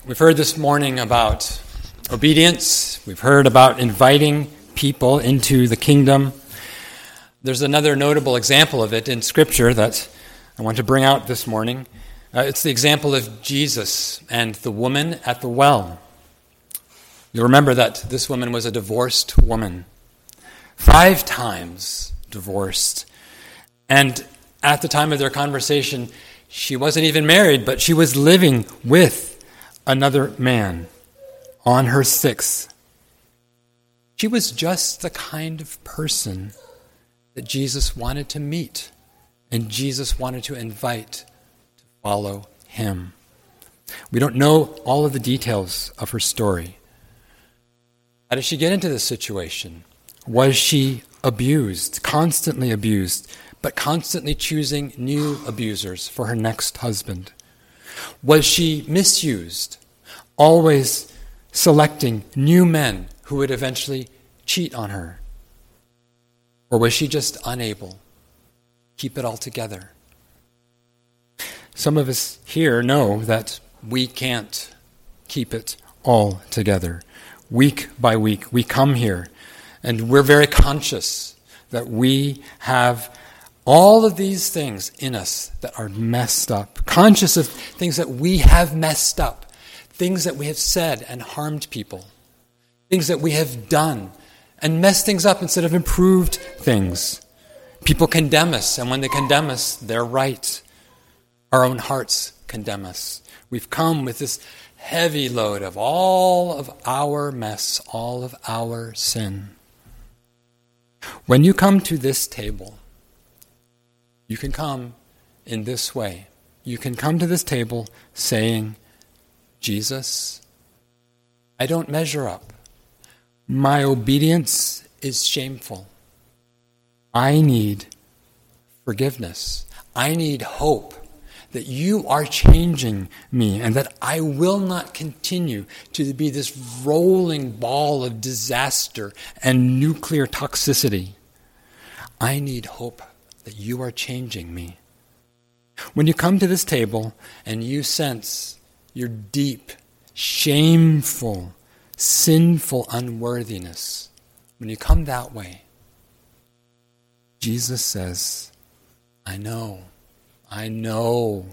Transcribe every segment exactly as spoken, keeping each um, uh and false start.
We've heard this morning about obedience. We've heard about inviting people into the kingdom. There's another notable example of it in Scripture that I want to bring out this morning. Uh, it's the example of Jesus and the woman at the well. You'll remember that this woman was a divorced woman, five times divorced. And at the time of their conversation, she wasn't even married, but she was living with another man on her sixth. She was just the kind of person that Jesus wanted to meet and Jesus wanted to invite to follow him. We don't know all of the details of her story. How did she get into this situation? Was she abused, constantly abused, but constantly choosing new abusers for her next husband? Was she misused, always selecting new men who would eventually cheat on her? Or was she just unable to keep it all together? Some of us here know that we can't keep it all together. Week by week, we come here, and we're very conscious that we have all of these things in us that are messed up, conscious of things that we have messed up, things that we have said and harmed people, things that we have done and messed things up instead of improved things. People condemn us, and when they condemn us, they're right. Our own hearts condemn us. We've come with this heavy load of all of our mess, all of our sin. When you come to this table, you can come in this way. You can come to this table saying, Jesus, I don't measure up. My obedience is shameful. I need forgiveness. I need hope that you are changing me and that I will not continue to be this rolling ball of disaster and nuclear toxicity. I need hope that you are changing me. When you come to this table and you sense your deep, shameful, sinful unworthiness, when you come that way, Jesus says, I know, I know.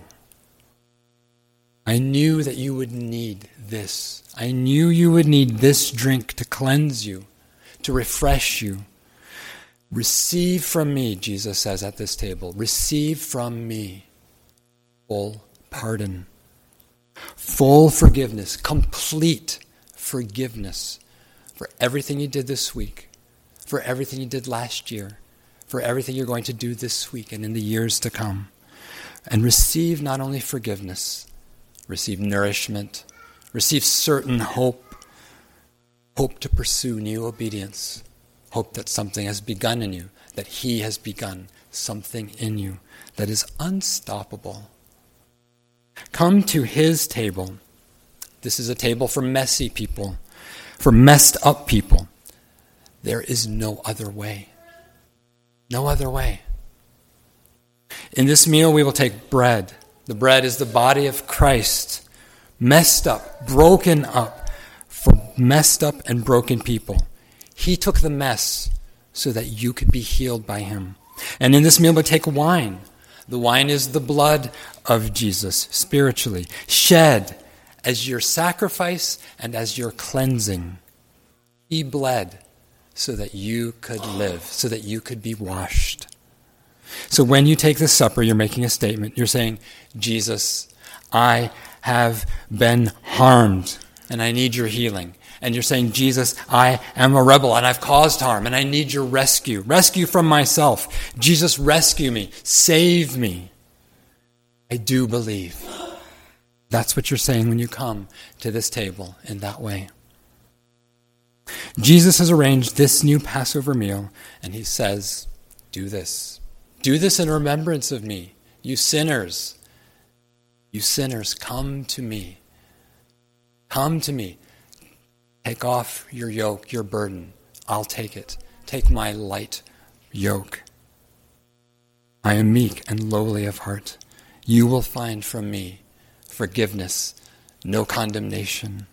I knew that you would need this. I knew you would need this drink to cleanse you, to refresh you. Receive from me, Jesus says at this table, receive from me full pardon, full forgiveness, complete forgiveness for everything you did this week, for everything you did last year, for everything you're going to do this week and in the years to come. And receive not only forgiveness, receive nourishment, receive certain hope, hope to pursue new obedience, hope that something has begun in you, that he has begun something in you that is unstoppable. Come to his table. This is a table for messy people, for messed up people. There is no other way. No other way. In this meal, we will take bread. The bread is the body of Christ, messed up, broken up, for messed up and broken people. He took the mess so that you could be healed by him. And in this meal, we'll take wine. The wine is the blood of Jesus, spiritually, shed as your sacrifice and as your cleansing. He bled so that you could live, so that you could be washed. So when you take this supper, you're making a statement. You're saying, Jesus, I have been harmed, and I need your healing. And you're saying, Jesus, I am a rebel, and I've caused harm, and I need your rescue. Rescue from myself. Jesus, rescue me. Save me. I do believe. That's what you're saying when you come to this table in that way. Jesus has arranged this new Passover meal, and he says, do this. Do this in remembrance of me. You sinners, you sinners, come to me. Come to me. Take off your yoke, your burden. I'll take it. Take my light yoke. I am meek and lowly of heart. You will find from me forgiveness, no condemnation.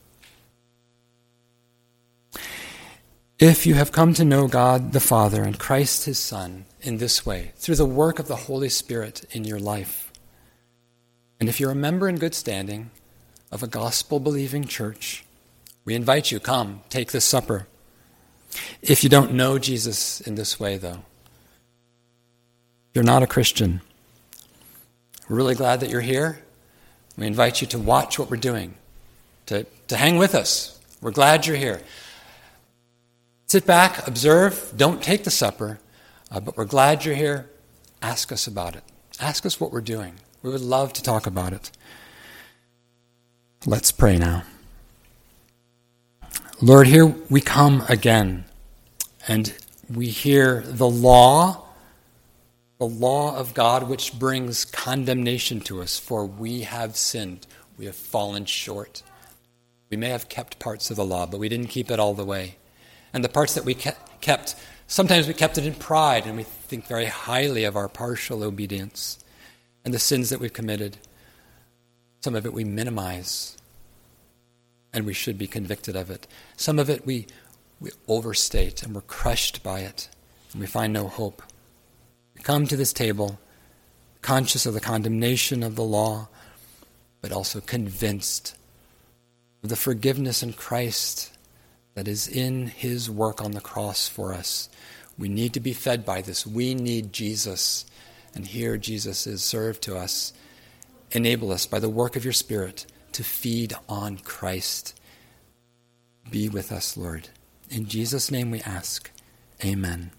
If you have come to know God the Father and Christ his Son in this way, through the work of the Holy Spirit in your life, and if you're a member in good standing of a gospel-believing church, we invite you, come, take this supper. If you don't know Jesus in this way, though, you're not a Christian. We're really glad that you're here. We invite you to watch what we're doing, to, to hang with us. We're glad you're here. Sit back, observe, don't take the supper, uh, but we're glad you're here. Ask us about it. Ask us what we're doing. We would love to talk about it. Let's pray now. Lord, here we come again, and we hear the law, the law of God which brings condemnation to us, for we have sinned. We have fallen short. We may have kept parts of the law, but we didn't keep it all the way. And the parts that we kept, sometimes we kept it in pride, and we think very highly of our partial obedience. And the sins that we've committed, some of it we minimize, and we should be convicted of it. Some of it we, we overstate, and we're crushed by it, and we find no hope. We come to this table conscious of the condemnation of the law, but also convinced of the forgiveness in Christ that is in his work on the cross for us. We need to be fed by this. We need Jesus. And here Jesus is served to us. Enable us by the work of your Spirit to feed on Christ. Be with us, Lord. In Jesus' name we ask. Amen.